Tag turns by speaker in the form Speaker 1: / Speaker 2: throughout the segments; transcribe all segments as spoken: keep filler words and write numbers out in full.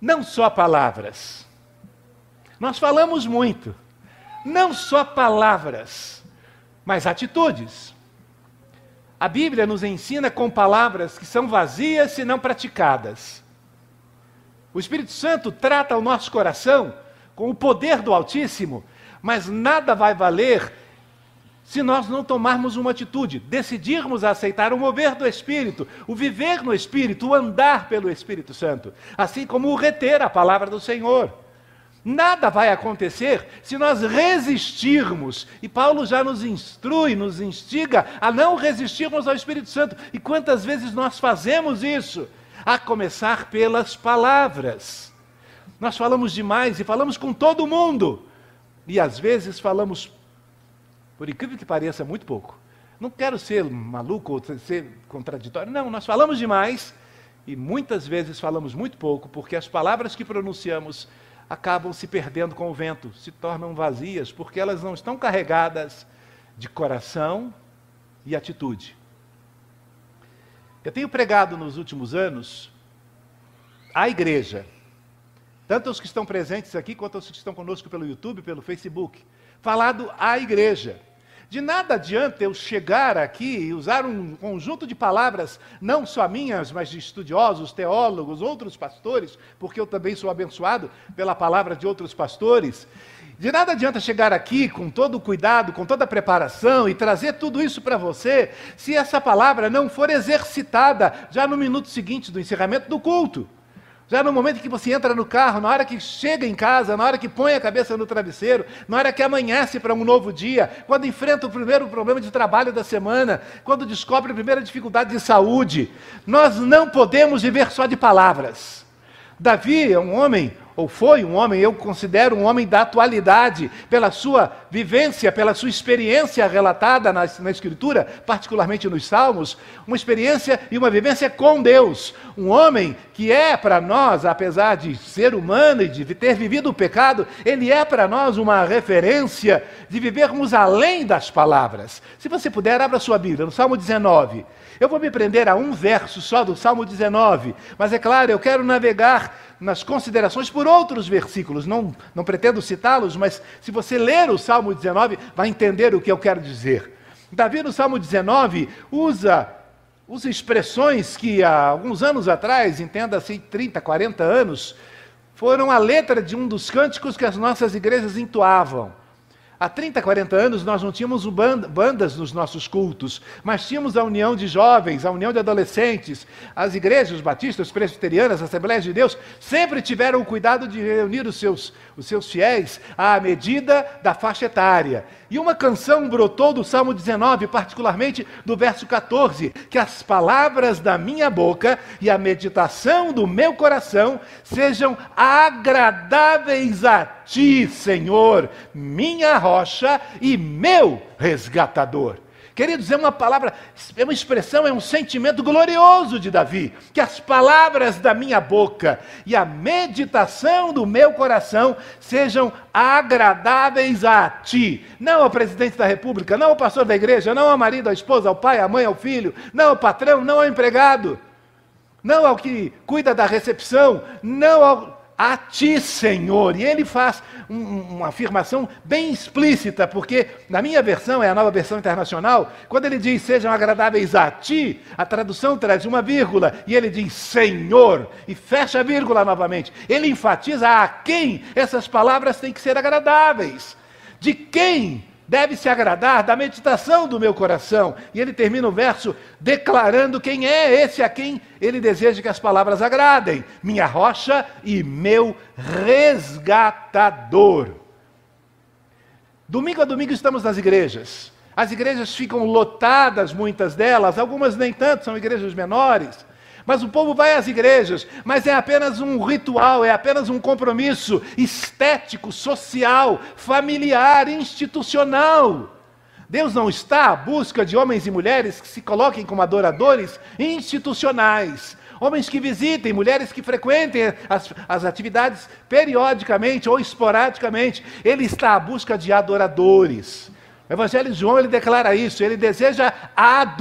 Speaker 1: não só palavras. Nós falamos muito, não só palavras, mas atitudes. A Bíblia nos ensina com palavras que são vazias se não praticadas. O Espírito Santo trata o nosso coração com o poder do Altíssimo, mas nada vai valer se nós não tomarmos uma atitude, decidirmos aceitar o mover do Espírito, o viver no Espírito, o andar pelo Espírito Santo, assim como o reter a palavra do Senhor. Nada vai acontecer se nós resistirmos, e Paulo já nos instrui, nos instiga a não resistirmos ao Espírito Santo. E quantas vezes nós fazemos isso? A começar pelas palavras. Nós falamos demais e falamos com todo mundo, e às vezes falamos, por incrível que pareça, muito pouco. Não quero ser maluco ou ser contraditório, não, nós falamos demais e muitas vezes falamos muito pouco, porque as palavras que pronunciamos acabam se perdendo com o vento, se tornam vazias, porque elas não estão carregadas de coração e atitude. Eu tenho pregado nos últimos anos à igreja, tanto os que estão presentes aqui, quanto os que estão conosco pelo YouTube, pelo Facebook, falado à igreja. De nada adianta eu chegar aqui e usar um conjunto de palavras, não só minhas, mas de estudiosos, teólogos, outros pastores, porque eu também sou abençoado pela palavra de outros pastores. De nada adianta chegar aqui com todo o cuidado, com toda a preparação e trazer tudo isso para você, se essa palavra não for exercitada já no minuto seguinte do encerramento do culto. Já no momento que você entra no carro, na hora que chega em casa, na hora que põe a cabeça no travesseiro, na hora que amanhece para um novo dia, quando enfrenta o primeiro problema de trabalho da semana, quando descobre a primeira dificuldade de saúde. Nós não podemos viver só de palavras. Davi é um homem, ou foi um homem, eu considero um homem da atualidade, pela sua vivência, pela sua experiência relatada na, na Escritura, particularmente nos Salmos, uma experiência e uma vivência com Deus. Um homem que é para nós, apesar de ser humano e de ter vivido o pecado, ele é para nós uma referência de vivermos além das palavras. Se você puder, abra sua Bíblia, no Salmo dezenove. Eu vou me prender a um verso só do Salmo dezenove, mas é claro, eu quero navegar nas considerações por outros versículos, não, não pretendo citá-los, mas se você ler o Salmo dezenove, vai entender o que eu quero dizer. Davi, no Salmo dezenove, usa, usa expressões que há alguns anos atrás, entenda-se trinta, quarenta anos, foram a letra de um dos cânticos que as nossas igrejas entoavam. Há trinta, quarenta anos nós não tínhamos bandas nos nossos cultos, mas tínhamos a união de jovens, a união de adolescentes. As igrejas batistas, presbiterianas, Assembleias de Deus, sempre tiveram o cuidado de reunir os seus, os seus fiéis à medida da faixa etária. E uma canção brotou do Salmo dezenove, particularmente do verso quatorze, que as palavras da minha boca e a meditação do meu coração sejam agradáveis a ti, Senhor, minha rocha e meu resgatador. Queridos, é uma palavra, é uma expressão, é um sentimento glorioso de Davi, que as palavras da minha boca e a meditação do meu coração sejam agradáveis a ti. Não ao presidente da república, não ao pastor da igreja, não ao marido, à esposa, ao pai, à mãe, ao filho, não ao patrão, não ao empregado, não ao que cuida da recepção, não ao... a ti, Senhor. E ele faz um, uma afirmação bem explícita, porque na minha versão, é a Nova Versão Internacional, quando ele diz sejam agradáveis a ti, a tradução traz uma vírgula, e ele diz Senhor, e fecha a vírgula novamente. Ele enfatiza a quem essas palavras têm que ser agradáveis. De quem deve se agradar da meditação do meu coração. E ele termina o verso declarando quem é esse a quem ele deseja que as palavras agradem. Minha rocha e meu resgatador. Domingo a domingo estamos nas igrejas. As igrejas ficam lotadas, muitas delas, algumas nem tanto, são igrejas menores. Mas o povo vai às igrejas, mas é apenas um ritual, é apenas um compromisso estético, social, familiar, institucional. Deus não está à busca de homens e mulheres que se coloquem como adoradores institucionais. Homens que visitem, mulheres que frequentem as, as atividades periodicamente ou esporadicamente. Ele está à busca de adoradores. O Evangelho de João, ele declara isso, ele deseja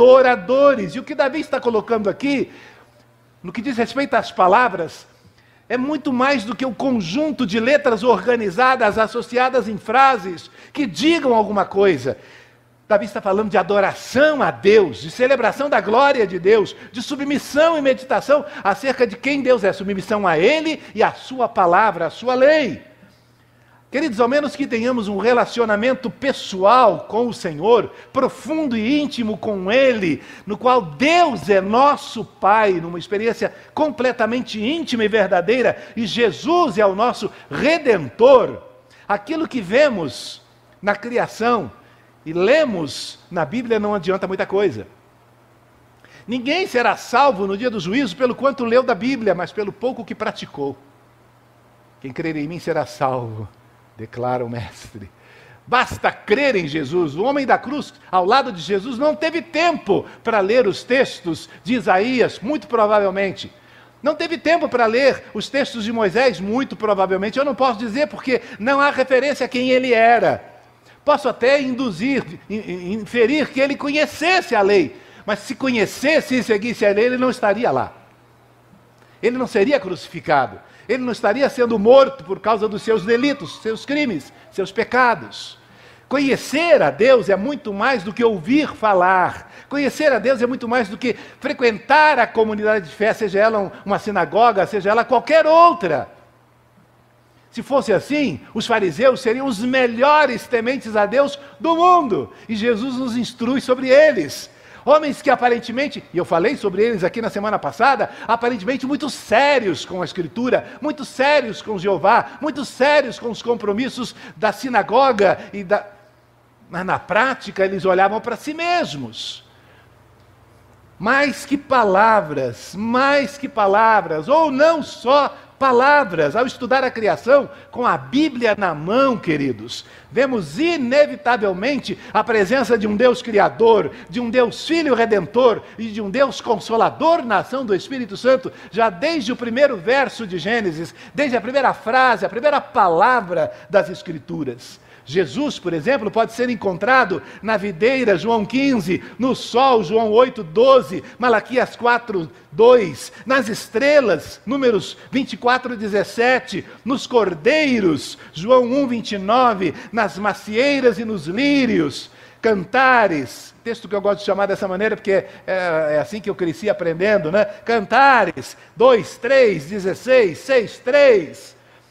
Speaker 1: adoradores. E o que Davi está colocando aqui, no que diz respeito às palavras, é muito mais do que o conjunto de letras organizadas, associadas em frases que digam alguma coisa. Davi está falando de adoração a Deus, de celebração da glória de Deus, de submissão e meditação acerca de quem Deus é, submissão a Ele e à sua palavra, à sua lei. Queridos, ao menos que tenhamos um relacionamento pessoal com o Senhor, profundo e íntimo com Ele, no qual Deus é nosso Pai, numa experiência completamente íntima e verdadeira, e Jesus é o nosso Redentor, aquilo que vemos na criação e lemos na Bíblia não adianta muita coisa. Ninguém será salvo no dia do juízo pelo quanto leu da Bíblia, mas pelo pouco que praticou. Quem crer em mim será salvo, declara o Mestre. Basta crer em Jesus. O homem da cruz, ao lado de Jesus, não teve tempo para ler os textos de Isaías, muito provavelmente. Não teve tempo para ler os textos de Moisés, muito provavelmente. Eu não posso dizer porque não há referência a quem ele era. Posso até induzir, inferir que ele conhecesse a lei, mas se conhecesse e seguisse a lei, ele não estaria lá. Ele não seria crucificado. Ele não estaria sendo morto por causa dos seus delitos, seus crimes, seus pecados. Conhecer a Deus é muito mais do que ouvir falar. Conhecer a Deus é muito mais do que frequentar a comunidade de fé, seja ela uma sinagoga, seja ela qualquer outra. Se fosse assim, os fariseus seriam os melhores tementes a Deus do mundo. E Jesus nos instrui sobre eles. Homens que aparentemente, e eu falei sobre eles aqui na semana passada, aparentemente muito sérios com a Escritura, muito sérios com Jeová, muito sérios com os compromissos da sinagoga, e da... mas na prática eles olhavam para si mesmos. Mais que palavras, mais que palavras, ou não só palavras, ao estudar a criação com a Bíblia na mão, queridos, vemos inevitavelmente a presença de um Deus Criador, de um Deus Filho Redentor e de um Deus Consolador na ação do Espírito Santo, já desde o primeiro verso de Gênesis, desde a primeira frase, a primeira palavra das Escrituras. Jesus, por exemplo, pode ser encontrado na videira, João quinze, no sol, João oito, doze, Malaquias quatro, dois, nas estrelas, Números vinte e quatro, dezessete, nos cordeiros, João um, vinte e nove, nas macieiras e nos lírios, Cantares, texto que eu gosto de chamar dessa maneira porque é, é assim que eu cresci aprendendo, né? Cantares, dois, três, dezesseis, seis, três,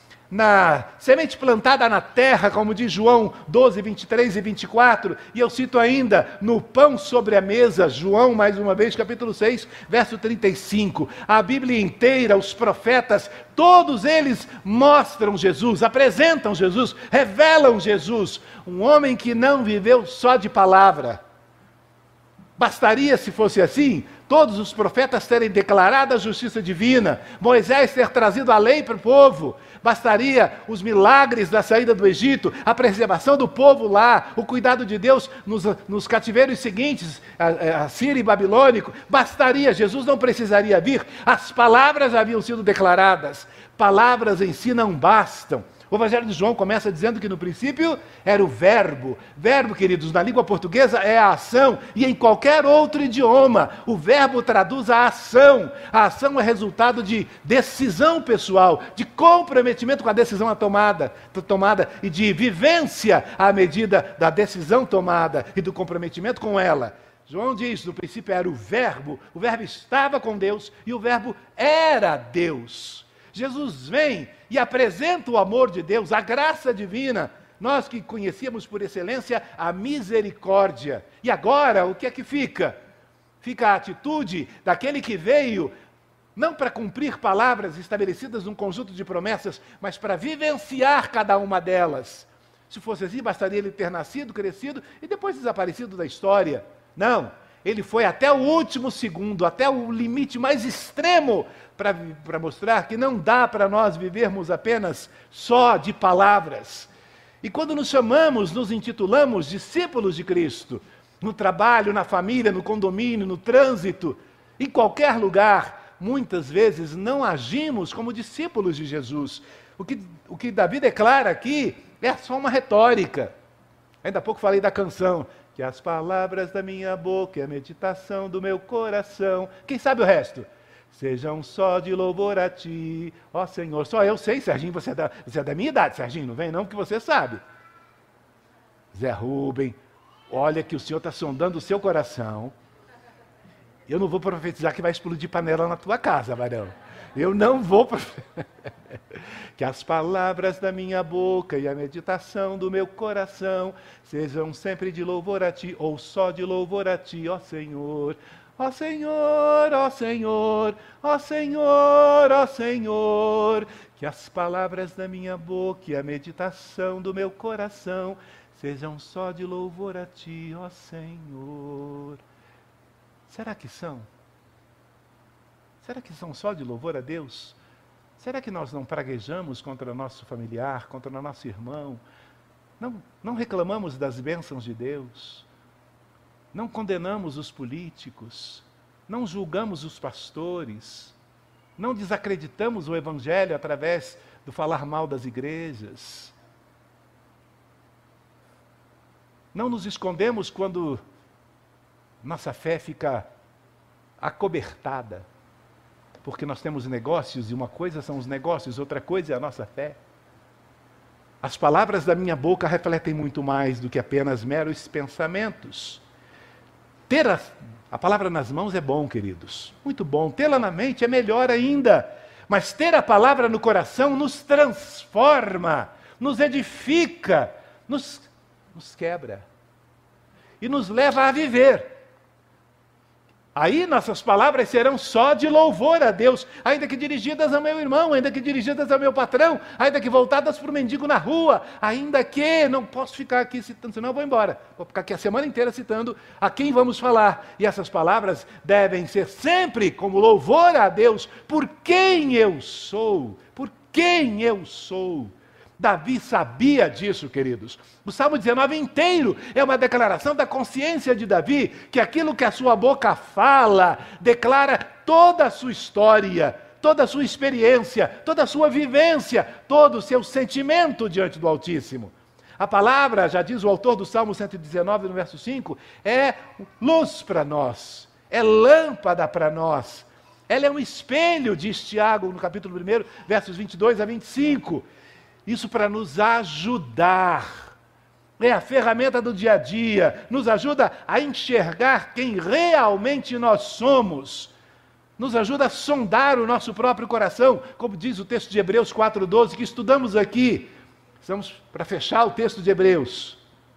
Speaker 1: na semente plantada na terra, como diz João doze, vinte e três e vinte e quatro, e eu cito ainda no pão sobre a mesa, João, mais uma vez, capítulo seis, verso trinta e cinco. A Bíblia inteira, os profetas, todos eles mostram Jesus, apresentam Jesus, revelam Jesus, um homem que não viveu só de palavra. Bastaria, se fosse assim, todos os profetas terem declarado a justiça divina, Moisés ter trazido a lei para o povo, bastaria os milagres da saída do Egito, a preservação do povo lá, o cuidado de Deus nos, nos cativeiros seguintes, a, a Síria e Babilônico, bastaria, Jesus não precisaria vir, as palavras haviam sido declaradas, palavras em si não bastam. O Evangelho de João começa dizendo que no princípio era o verbo. Verbo, queridos, na língua portuguesa é a ação, e em qualquer outro idioma, o verbo traduz a ação. A ação é resultado de decisão pessoal, de comprometimento com a decisão tomada, tomada e de vivência à medida da decisão tomada e do comprometimento com ela. João diz, no princípio era o verbo, o verbo estava com Deus e o verbo era Deus. Jesus vem e apresenta o amor de Deus, a graça divina, nós que conhecíamos por excelência a misericórdia. E agora, o que é que fica? Fica a atitude daquele que veio, não para cumprir palavras estabelecidas num conjunto de promessas, mas para vivenciar cada uma delas. Se fosse assim, bastaria ele ter nascido, crescido e depois desaparecido da história. Não, ele foi até o último segundo, até o limite mais extremo, para mostrar que não dá para nós vivermos apenas só de palavras. E quando nos chamamos, nos intitulamos discípulos de Cristo, no trabalho, na família, no condomínio, no trânsito, em qualquer lugar, muitas vezes não agimos como discípulos de Jesus. O que, o que Davi declara aqui é só uma retórica. Ainda há pouco falei da canção, que as palavras da minha boca e a meditação do meu coração. Quem sabe o resto? sejam só de louvor a ti, ó Senhor. Só eu sei, Serginho, você é da, você é da minha idade, Serginho, não vem não, que você sabe. Zé Rubem, olha que o Senhor está sondando o seu coração. Eu não vou profetizar que vai explodir panela na tua casa, varão. Eu não vou profetizar. Que as palavras da minha boca e a meditação do meu coração sejam sempre de louvor a ti, ou só de louvor a ti, ó Senhor. Ó Senhor, ó Senhor, ó Senhor, ó Senhor. Que as palavras da minha boca e a meditação do meu coração sejam só de louvor a ti, ó Senhor. Será que são? Será que são só de louvor a Deus? Será que nós não praguejamos contra nosso familiar, contra nosso irmão? Não, não reclamamos das bênçãos de Deus? Não condenamos os políticos? Não julgamos os pastores? Não desacreditamos o Evangelho através do falar mal das igrejas? Não nos escondemos quando nossa fé fica acobertada? Porque nós temos negócios, e uma coisa são os negócios, outra coisa é a nossa fé. As palavras da minha boca refletem muito mais do que apenas meros pensamentos. Ter a, a palavra nas mãos é bom, queridos, muito bom. Tê-la na mente é melhor ainda. Mas ter a palavra no coração nos transforma, nos edifica, nos, nos quebra e nos leva a viver. Aí nossas palavras serão só de louvor a Deus, ainda que dirigidas ao meu irmão, ainda que dirigidas ao meu patrão, ainda que voltadas para o mendigo na rua, ainda que, não posso ficar aqui citando, senão eu vou embora, vou ficar aqui a semana inteira citando a quem vamos falar. E essas palavras devem ser sempre como louvor a Deus, por quem eu sou, por quem eu sou. Davi sabia disso, queridos. O Salmo dezenove inteiro é uma declaração da consciência de Davi, que aquilo que a sua boca fala, declara toda a sua história, toda a sua experiência, toda a sua vivência, todo o seu sentimento diante do Altíssimo. A palavra, já diz o autor do Salmo cento e dezenove, no verso cinco, é luz para nós, é lâmpada para nós. Ela é um espelho, diz Tiago, no capítulo primeiro, versos vinte e dois a vinte e cinco. Isso para nos ajudar, é a ferramenta do dia a dia, nos ajuda a enxergar quem realmente nós somos, nos ajuda a sondar o nosso próprio coração, como diz o texto de Hebreus quatro, doze, que estudamos aqui. Estamos para fechar o texto de Hebreus.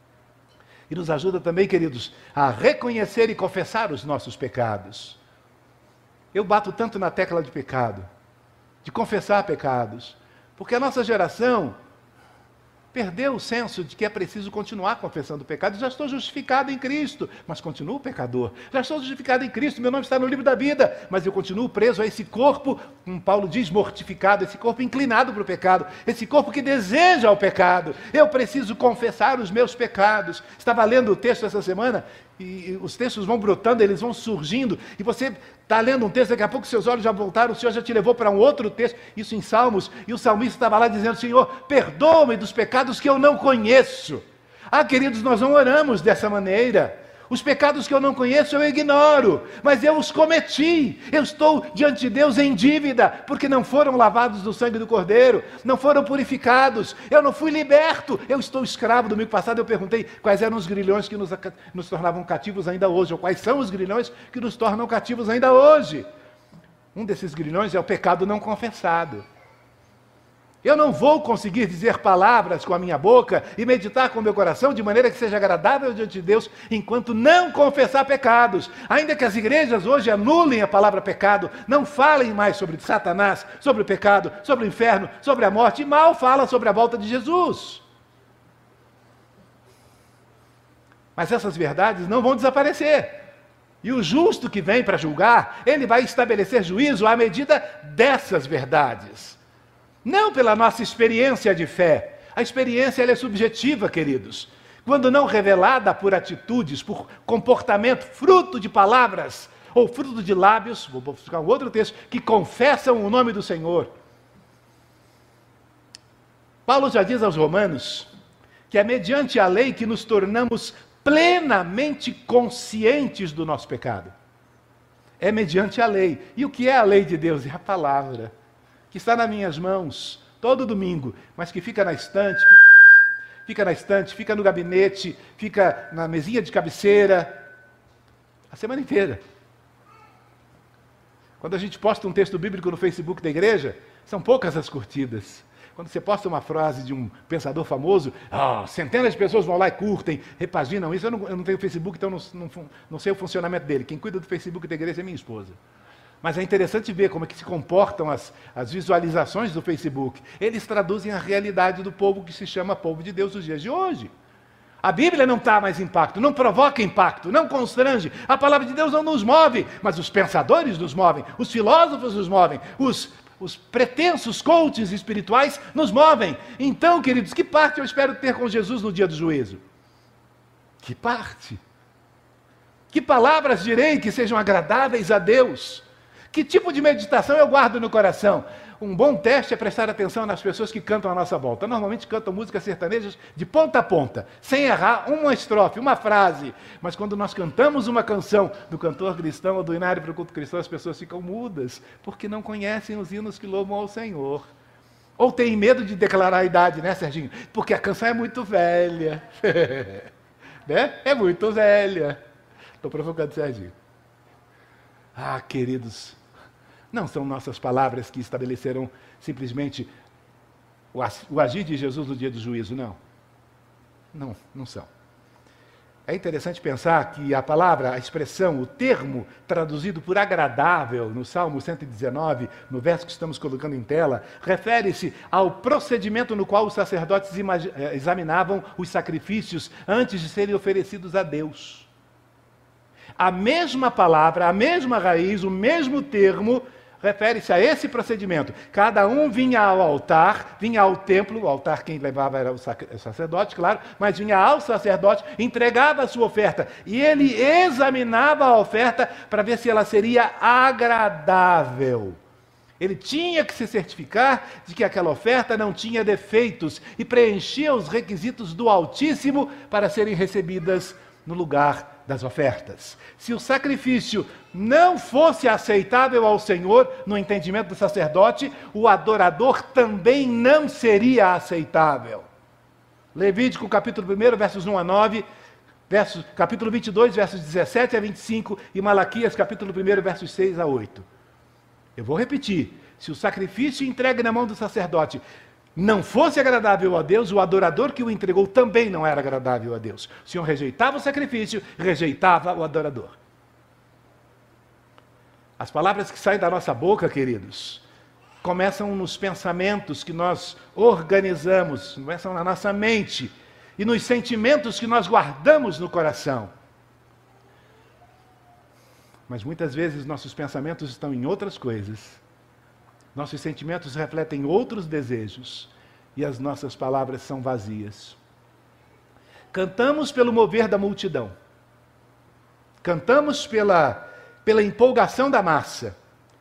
Speaker 1: E nos ajuda também, queridos, a reconhecer e confessar os nossos pecados. Eu bato tanto na tecla de pecado, de confessar pecados, porque a nossa geração perdeu o senso de que é preciso continuar confessando o pecado. Já estou justificado em Cristo, mas continuo pecador. Já estou justificado em Cristo, meu nome está no livro da vida, mas eu continuo preso a esse corpo, como Paulo diz, mortificado, esse corpo inclinado para o pecado, esse corpo que deseja o pecado. Eu preciso confessar os meus pecados. Estava lendo o texto essa semana, e os textos vão brotando, eles vão surgindo, e você está lendo um texto, daqui a pouco seus olhos já voltaram, o Senhor já te levou para um outro texto, isso em Salmos, e o salmista estava lá dizendo: Senhor, perdoa-me dos pecados que eu não conheço. Ah, queridos, nós não oramos dessa maneira. Os pecados que eu não conheço eu ignoro, mas eu os cometi. Eu estou diante de Deus em dívida, porque não foram lavados no sangue do Cordeiro, não foram purificados, eu não fui liberto, eu estou escravo. Domingo passado eu perguntei quais eram os grilhões que nos, nos tornavam cativos ainda hoje, ou quais são os grilhões que nos tornam cativos ainda hoje. Um desses grilhões é o pecado não confessado. Eu não vou conseguir dizer palavras com a minha boca e meditar com o meu coração de maneira que seja agradável diante de Deus, enquanto não confessar pecados. Ainda que as igrejas hoje anulem a palavra pecado, não falem mais sobre Satanás, sobre o pecado, sobre o inferno, sobre a morte, e mal fala sobre a volta de Jesus. Mas essas verdades não vão desaparecer. E o justo que vem para julgar, ele vai estabelecer juízo à medida dessas verdades. Não pela nossa experiência de fé. A experiência ela é subjetiva, queridos. Quando não revelada por atitudes, por comportamento, fruto de palavras, ou fruto de lábios, vou buscar um outro texto, que confessam o nome do Senhor. Paulo já diz aos Romanos que é mediante a lei que nos tornamos plenamente conscientes do nosso pecado. é mediante a lei. E o que é a lei de Deus? É a palavra, que está nas minhas mãos todo domingo, mas que fica na estante, fica na estante, fica no gabinete, fica na mesinha de cabeceira, a semana inteira. Quando a gente posta um texto bíblico no Facebook da igreja, são poucas as curtidas. Quando você posta uma frase de um pensador famoso, oh, centenas de pessoas vão lá e curtem, repaginam isso. Eu não, eu não tenho Facebook, então não, não, não sei o funcionamento dele. Quem cuida do Facebook da igreja é minha esposa. Mas é interessante ver como é que se comportam as, as visualizações do Facebook. Eles traduzem a realidade do povo que se chama povo de Deus nos dias de hoje. A Bíblia não dá mais impacto, não provoca impacto, não constrange. A palavra de Deus não nos move, mas os pensadores nos movem, os filósofos nos movem, os, os pretensos coaches espirituais nos movem. Então, queridos, que parte eu espero ter com Jesus no dia do juízo? Que parte? Que palavras direi que sejam agradáveis a Deus? Que tipo de meditação eu guardo no coração? Um bom teste é prestar atenção nas pessoas que cantam à nossa volta. Normalmente cantam músicas sertanejas de ponta a ponta, sem errar uma estrofe, uma frase. Mas quando nós cantamos uma canção do cantor cristão ou do hinário para o culto cristão, as pessoas ficam mudas, porque não conhecem os hinos que louvam ao Senhor. Ou têm medo de declarar a idade, né, Serginho? Porque a canção é muito velha. Né? É muito velha. Estou provocando o Serginho. Ah, queridos, não são nossas palavras que estabelecerão simplesmente o agir de Jesus no dia do juízo, não. Não, não são. É interessante pensar que a palavra, a expressão, o termo traduzido por agradável no Salmo cento e dezenove, no verso que estamos colocando em tela, refere-se ao procedimento no qual os sacerdotes examinavam os sacrifícios antes de serem oferecidos a Deus. A mesma palavra, a mesma raiz, o mesmo termo, refere-se a esse procedimento. Cada um vinha ao altar, vinha ao templo, o altar quem levava era o sacerdote, claro, mas vinha ao sacerdote, entregava a sua oferta, e ele examinava a oferta para ver se ela seria agradável. Ele tinha que se certificar de que aquela oferta não tinha defeitos e preenchia os requisitos do Altíssimo para serem recebidas no lugar das ofertas. Se o sacrifício não fosse aceitável ao Senhor, no entendimento do sacerdote, o adorador também não seria aceitável. Levítico capítulo um, versos um a nove, versos, capítulo vinte e dois, versos dezessete a vinte e cinco, e Malaquias capítulo um, versos seis a oito. Eu vou repetir, se o sacrifício entregue na mão do sacerdote não fosse agradável a Deus, o adorador que o entregou também não era agradável a Deus. O Senhor rejeitava o sacrifício, rejeitava o adorador. As palavras que saem da nossa boca, queridos, começam nos pensamentos que nós organizamos, começam na nossa mente e nos sentimentos que nós guardamos no coração. Mas muitas vezes nossos pensamentos estão em outras coisas. Nossos sentimentos refletem outros desejos e as nossas palavras são vazias. Cantamos pelo mover da multidão. Cantamos pela, pela empolgação da massa.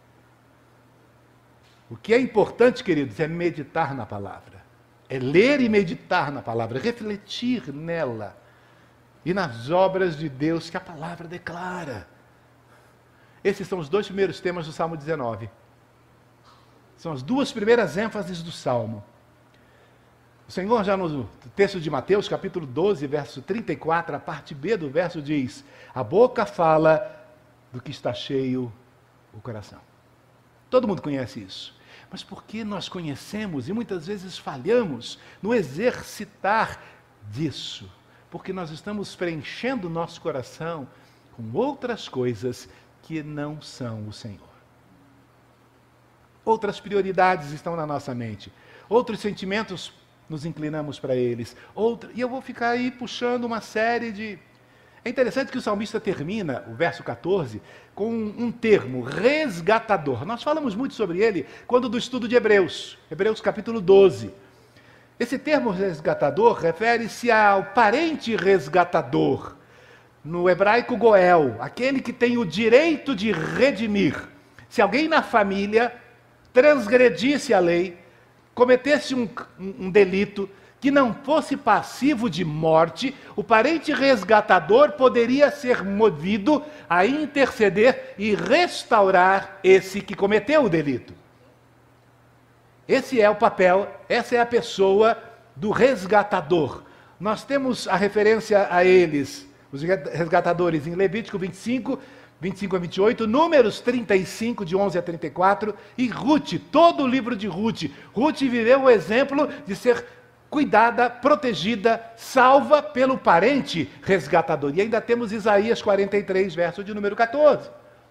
Speaker 1: O que é importante, queridos, é meditar na palavra. É ler e meditar na palavra, refletir nela e nas obras de Deus que a palavra declara. Esses são os dois primeiros temas do Salmo dezenove. São as duas primeiras ênfases do Salmo. O Senhor já no texto de Mateus, capítulo doze, verso trinta e quatro, a parte B do verso diz: a boca fala do que está cheio o coração. Todo mundo conhece isso. Mas por que nós conhecemos e muitas vezes falhamos no exercitar disso? Porque nós estamos preenchendo o nosso coração com outras coisas que não são o Senhor. Outras prioridades estão na nossa mente. Outros sentimentos, nos inclinamos para eles. Outra, e eu vou ficar aí puxando uma série de... É interessante que o salmista termina, o verso catorze, com um, um termo, resgatador. Nós falamos muito sobre ele quando do estudo de Hebreus, Hebreus capítulo doze. Esse termo resgatador refere-se ao parente resgatador. No hebraico goel, aquele que tem o direito de redimir. Se alguém na família transgredisse a lei, cometesse um, um, um delito que não fosse passivo de morte, o parente resgatador poderia ser movido a interceder e restaurar esse que cometeu o delito. Esse é o papel, essa é a pessoa do resgatador. Nós temos a referência a eles, os resgatadores, em Levítico vinte e cinco, vinte e cinco a vinte e oito, Números trinta e cinco, de onze a trinta e quatro, e Ruth, todo o livro de Ruth. Ruth viveu o exemplo de ser cuidada, protegida, salva pelo parente resgatador. E ainda temos Isaías quarenta e três, verso de número quatorze.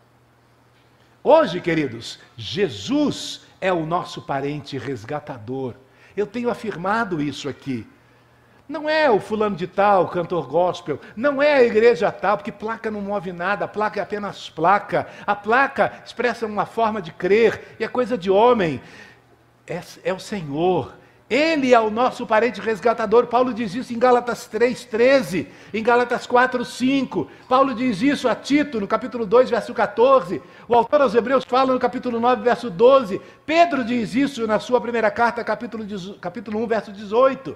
Speaker 1: Hoje, queridos, Jesus é o nosso parente resgatador. Eu tenho afirmado isso aqui. Não é o fulano de tal, cantor gospel, não é a igreja tal, porque placa não move nada, a placa é apenas placa. A placa expressa uma forma de crer, e é coisa de homem. É, é o Senhor. Ele é o nosso parente resgatador. Paulo diz isso em Gálatas três, treze, em Gálatas quatro, cinco. Paulo diz isso a Tito, no capítulo dois, verso quatorze. O autor aos Hebreus fala no capítulo nove, verso doze. Pedro diz isso na sua primeira carta, capítulo, capítulo um, verso dezoito.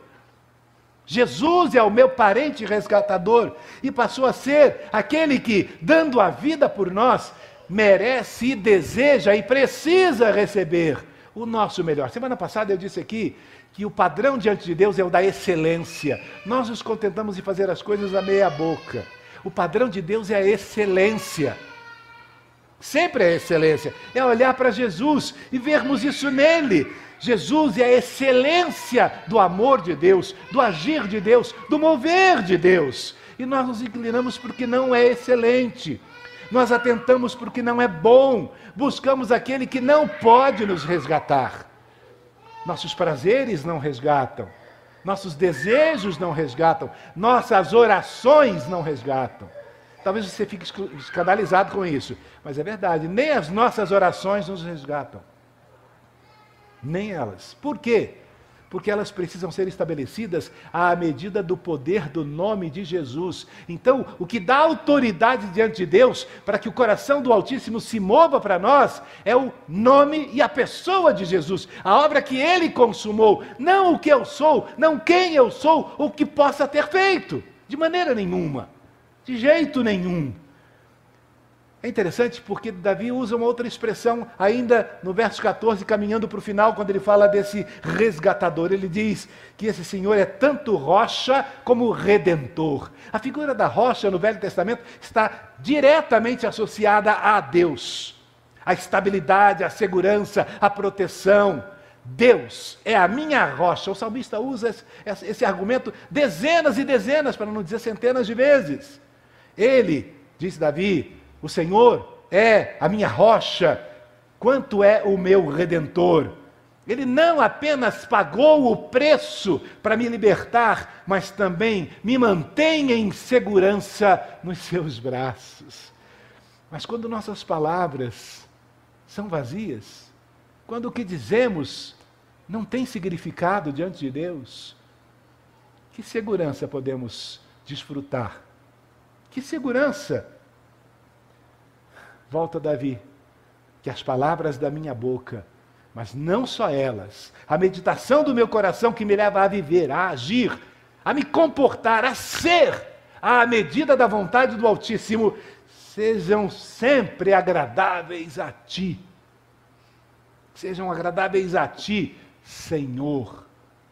Speaker 1: Jesus é o meu parente resgatador e passou a ser aquele que, dando a vida por nós, merece, deseja e precisa receber o nosso melhor. Semana passada eu disse aqui que o padrão diante de Deus é o da excelência. Nós nos contentamos de fazer as coisas à meia boca. O padrão de Deus é a excelência. Sempre é a excelência. É olhar para Jesus e vermos isso nele. Jesus é a excelência do amor de Deus, do agir de Deus, do mover de Deus. E nós nos inclinamos porque não é excelente. Nós atentamos porque não é bom. Buscamos aquele que não pode nos resgatar. Nossos prazeres não resgatam. Nossos desejos não resgatam. Nossas orações não resgatam. Talvez você fique escandalizado com isso, mas é verdade. Nem as nossas orações nos resgatam. Nem elas. Por quê? Porque elas precisam ser estabelecidas à medida do poder do nome de Jesus. Então, o que dá autoridade diante de Deus para que o coração do Altíssimo se mova para nós é o nome e a pessoa de Jesus, a obra que Ele consumou, não o que eu sou, não quem eu sou, o que possa ter feito, de maneira nenhuma, de jeito nenhum. É interessante porque Davi usa uma outra expressão ainda no verso quatorze, caminhando para o final, quando ele fala desse resgatador. Ele diz que esse Senhor é tanto rocha como redentor. A figura da rocha no Velho Testamento está diretamente associada a Deus. A estabilidade, a segurança, a proteção. Deus é a minha rocha. O salmista usa esse, esse argumento dezenas e dezenas, para não dizer centenas de vezes. Ele, diz Davi, o Senhor é a minha rocha, quanto é o meu redentor. Ele não apenas pagou o preço para me libertar, mas também me mantém em segurança nos seus braços. Mas quando nossas palavras são vazias, quando o que dizemos não tem significado diante de Deus, que segurança podemos desfrutar? Que segurança? Volta Davi, que as palavras da minha boca, mas não só elas, a meditação do meu coração que me leva a viver, a agir, a me comportar, a ser, à medida da vontade do Altíssimo, sejam sempre agradáveis a Ti. Sejam agradáveis a Ti, Senhor.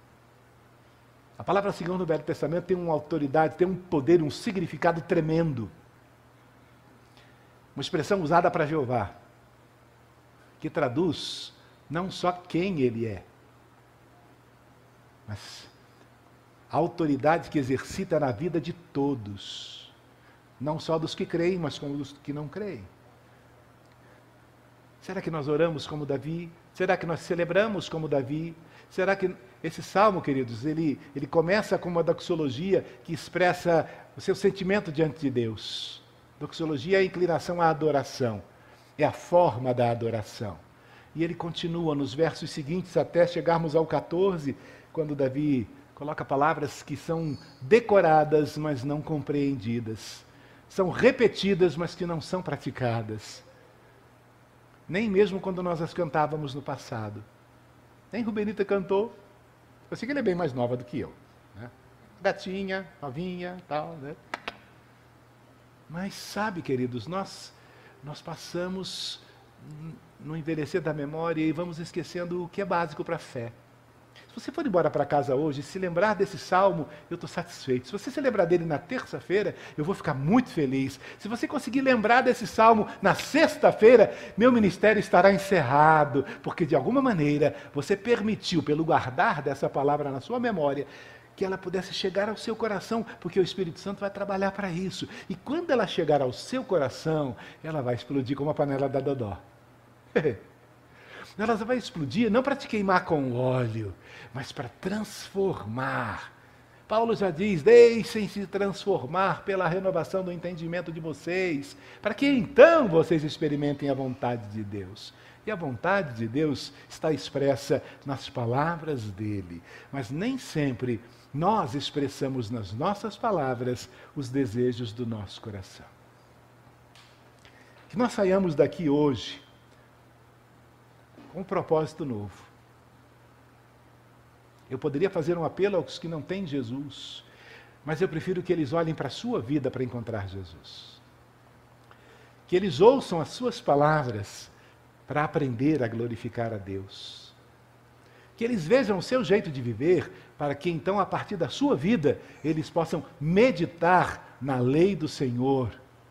Speaker 1: A palavra Senhor no Velho Testamento tem uma autoridade, tem um poder, um significado tremendo. Uma expressão usada para Jeová, que traduz não só quem Ele é, mas a autoridade que exercita na vida de todos, não só dos que creem, mas como dos que não creem. Será que nós oramos como Davi? Será que nós celebramos como Davi? Será que esse salmo, queridos, ele, ele começa com uma doxologia que expressa o seu sentimento diante de Deus. Doxologia é a inclinação à adoração, é a forma da adoração. E ele continua nos versos seguintes até chegarmos ao quatorze, quando Davi coloca palavras que são decoradas, mas não compreendidas. São repetidas, mas que não são praticadas. Nem mesmo quando nós as cantávamos no passado. Nem Rubenita cantou, Eu sei que ele é bem mais nova do que eu, né? Gatinha, novinha, tal, né? Mas sabe, queridos, nós, nós passamos no envelhecer da memória e vamos esquecendo o que é básico para a fé. Se você for embora para casa hoje e se lembrar desse salmo, eu estou satisfeito. Se você se lembrar dele na terça-feira, eu vou ficar muito feliz. Se você conseguir lembrar desse salmo na sexta-feira, meu ministério estará encerrado, porque de alguma maneira você permitiu, pelo guardar dessa palavra na sua memória, que ela pudesse chegar ao seu coração, porque o Espírito Santo vai trabalhar para isso. E quando ela chegar ao seu coração, ela vai explodir como a panela da Dodó. Ela vai explodir não para te queimar com óleo, mas para transformar. Paulo já diz, deixem-se transformar pela renovação do entendimento de vocês, para que então vocês experimentem a vontade de Deus. E a vontade de Deus está expressa nas palavras dele, mas nem sempre nós expressamos nas nossas palavras os desejos do nosso coração. Que nós saiamos daqui hoje com um propósito novo. Eu poderia fazer um apelo aos que não têm Jesus, mas eu prefiro que eles olhem para a sua vida para encontrar Jesus. Que eles ouçam as suas palavras para aprender a glorificar a Deus. Que eles vejam o seu jeito de viver, para que então, a partir da sua vida, eles possam meditar na lei do Senhor.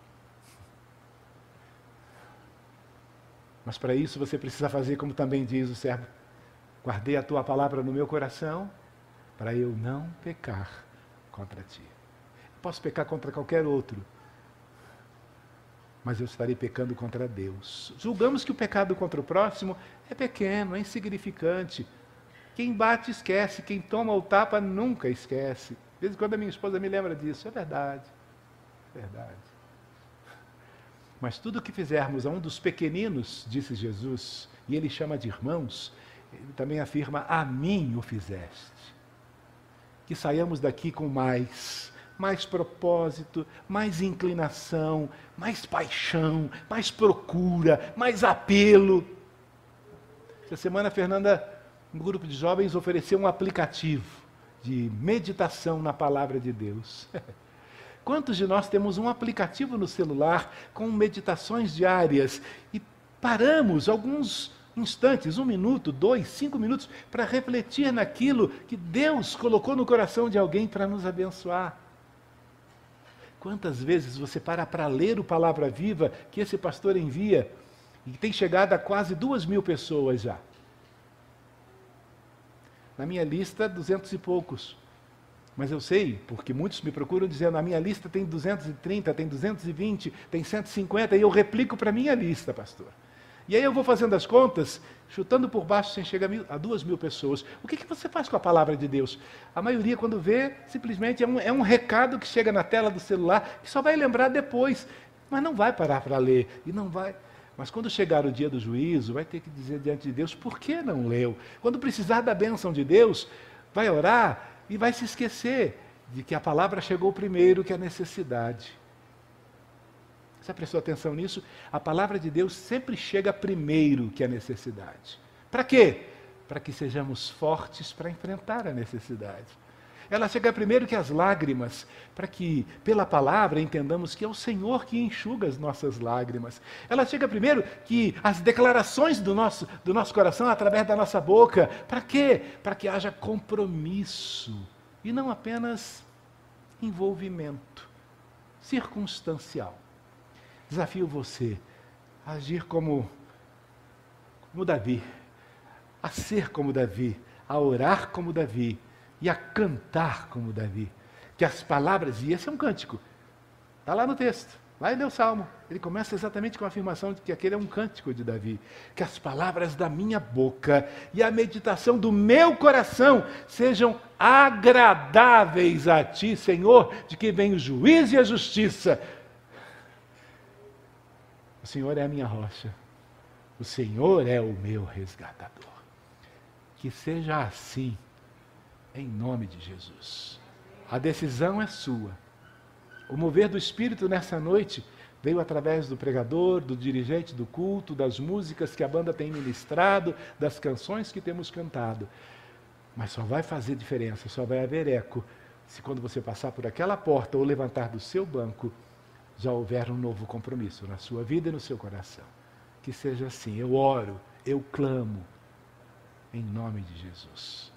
Speaker 1: Mas para isso você precisa fazer como também diz o servo: guardei a tua palavra no meu coração, para eu não pecar contra ti. Eu posso pecar contra qualquer outro, mas eu estarei pecando contra Deus. Julgamos que o pecado contra o próximo é pequeno, é insignificante. Quem bate esquece, quem toma o tapa nunca esquece. De vez em quando a minha esposa me lembra disso. É verdade, é verdade. Mas tudo o que fizermos a um dos pequeninos, disse Jesus, e ele chama de irmãos, ele também afirma, a mim o fizeste. Que saiamos daqui com mais, mais propósito, mais inclinação, mais paixão, mais procura, mais apelo. Essa semana, Fernanda, um grupo de jovens ofereceu um aplicativo de meditação na palavra de Deus. Quantos de nós temos um aplicativo no celular com meditações diárias e paramos alguns instantes, um minuto, dois, cinco minutos, para refletir naquilo que Deus colocou no coração de alguém para nos abençoar? Quantas vezes você para para ler o Palavra Viva que esse pastor envia e que tem chegado a quase duas mil pessoas já? Na minha lista, duzentos e poucos. Mas eu sei, porque muitos me procuram dizendo, a minha lista tem duzentos e trinta, tem duzentos e vinte, tem cento e cinquenta, e eu replico para a minha lista, pastor. E aí eu vou fazendo as contas, chutando por baixo, sem chegar a, mil, a duas mil pessoas. O que, que você faz com a palavra de Deus? A maioria, quando vê, simplesmente é um, é um recado que chega na tela do celular, que só vai lembrar depois, mas não vai parar para ler, e não vai... Mas quando chegar o dia do juízo, vai ter que dizer diante de Deus, por que não leu? Quando precisar da bênção de Deus, vai orar e vai se esquecer de que a palavra chegou primeiro que a necessidade. Você prestou atenção nisso? A palavra de Deus sempre chega primeiro que a necessidade. Para quê? Para que sejamos fortes para enfrentar a necessidade. Ela chega primeiro que as lágrimas, para que, pela palavra, entendamos que é o Senhor que enxuga as nossas lágrimas. Ela chega primeiro que as declarações do nosso, do nosso coração, através da nossa boca. Para quê? Para que haja compromisso, e não apenas envolvimento circunstancial. Desafio você a agir como, como Davi, a ser como Davi, a orar como Davi, e a cantar como Davi. Que as palavras, e esse é um cântico, está lá no texto, lá ele lê o Salmo, ele começa exatamente com a afirmação de que aquele é um cântico de Davi. Que as palavras da minha boca e a meditação do meu coração sejam agradáveis a ti, Senhor, de que vem o juízo e a justiça. O Senhor é a minha rocha, o Senhor é o meu resgatador. Que seja assim, em nome de Jesus. A decisão é sua. O mover do Espírito nessa noite veio através do pregador, do dirigente do culto, das músicas que a banda tem ministrado, das canções que temos cantado. Mas só vai fazer diferença, só vai haver eco, se quando você passar por aquela porta ou levantar do seu banco, já houver um novo compromisso na sua vida e no seu coração. Que seja assim. Eu oro, eu clamo, em nome de Jesus.